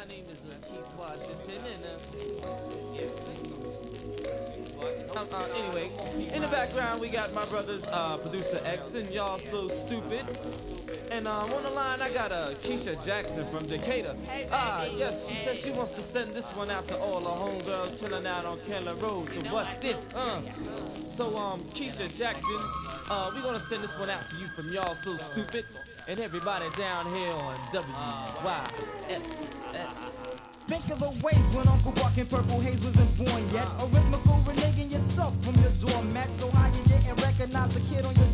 my name is Keith Washington, and anyway, in the background we got my brothers, producer X, and y'all so stupid. And on the line I got Keisha Jackson from Decatur. Yes, she says she wants to send this one out to all the homegirls chilling out on Keller Road. So what's this? So Keisha Jackson, we gonna send this one out to you from y'all so stupid, and everybody down here on WYSS. Think of the ways when Uncle Buck in Purple Haze wasn't born yet. A rhythmical reneging yourself from your doormat. So how you didn't recognize the kid on your